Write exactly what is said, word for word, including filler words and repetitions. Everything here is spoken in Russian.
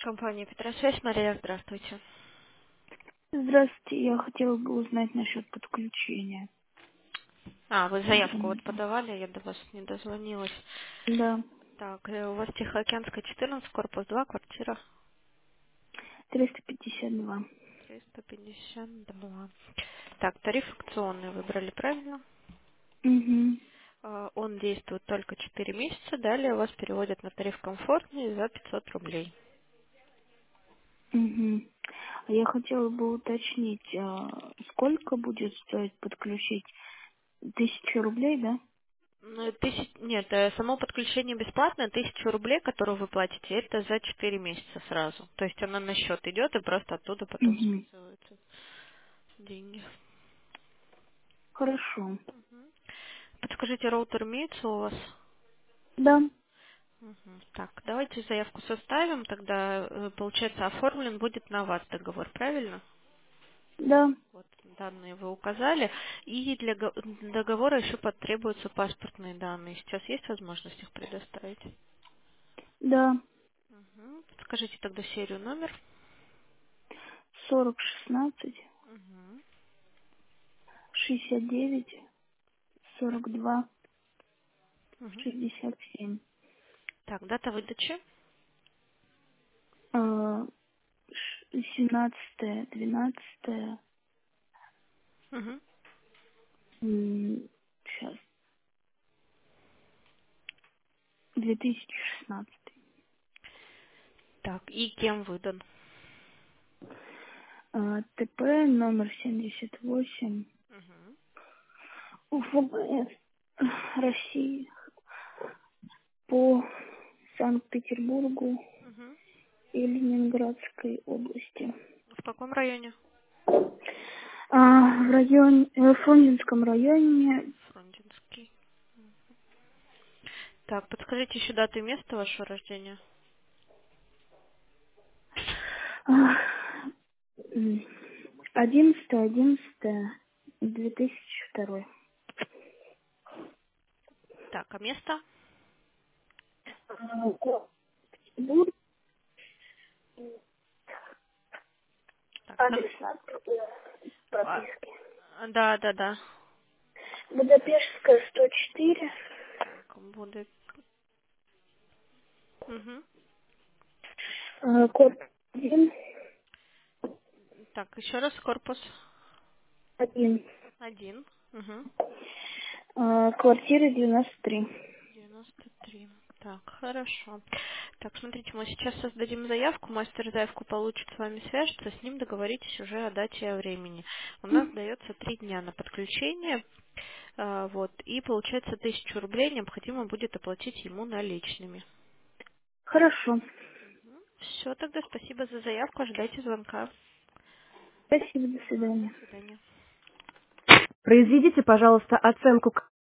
Компания Петросвязь, Мария, здравствуйте. Здравствуйте, я хотела бы узнать насчет подключения А, вы заявку вот интернета. подавали, я до вас не дозвонилась. Да, Так, э, у вас Тихоокеанская, четырнадцать, корпус два, квартира триста пятьдесят два. триста пятьдесят два. Так, тариф акционный выбрали правильно? Угу, А, Он действует только четыре месяца, далее вас переводят на тариф комфортный за пятьсот рублей. угу. А я хотела бы уточнить, а, сколько будет стоить подключить? Тысячу рублей, да? Ну, тысяч... Нет, э, само подключение бесплатное, тысячу рублей, которую вы платите, это за четыре месяца сразу. То есть она на счет идет и просто оттуда потом Угу. списываются деньги. Хорошо. Подскажите, роутер имеется у вас? Да, Мгм. Так, давайте заявку составим, тогда, э, получается, оформлен будет на вас договор, правильно? да, Вот, данные вы указали. И для го- договора еще потребуются паспортные данные. Сейчас есть возможность их предоставить? да. Мгм. Скажите тогда серию, номер. Сорок шестнадцать Мгм. шестьдесят девять сорок два Мгм. шестьдесят семь. Так, дата выдачи. А, ш- семнадцатое двенадцатое. Мгм. Сейчас. две тысячи шестнадцатый. Так, и кем выдан? А, ТП номер семьдесят восемь Мгм. УФБС России по Санкт-Петербургу Мгм. и Ленинградской области. В каком районе? А, в районе, э, в Фрунзенском районе Фрунзенский. Так, подскажите еще дату и место вашего рождения. а, м, одиннадцатое одиннадцатое две тысячи второй. Так, а место? А, город Петербург, Так, сан- адрес надо а, прописки. да, да, да. Будапештская сто четыре, Так, будет. Мгм. а, код один, Так, еще раз корпус один. один. Угу. А, квартира девяносто три. девяносто три. Так, хорошо. Так, смотрите, мы сейчас создадим заявку, мастер заявку получит с вами свяжется, с ним договоритесь уже о дате и о времени. У нас М, дается три дня на подключение, а, вот, и получается тысячу рублей необходимо будет оплатить ему наличными. Хорошо. Все, тогда спасибо за заявку, ожидайте звонка. Спасибо, до Мгм, свидания. до свидания. Произведите, пожалуйста, оценку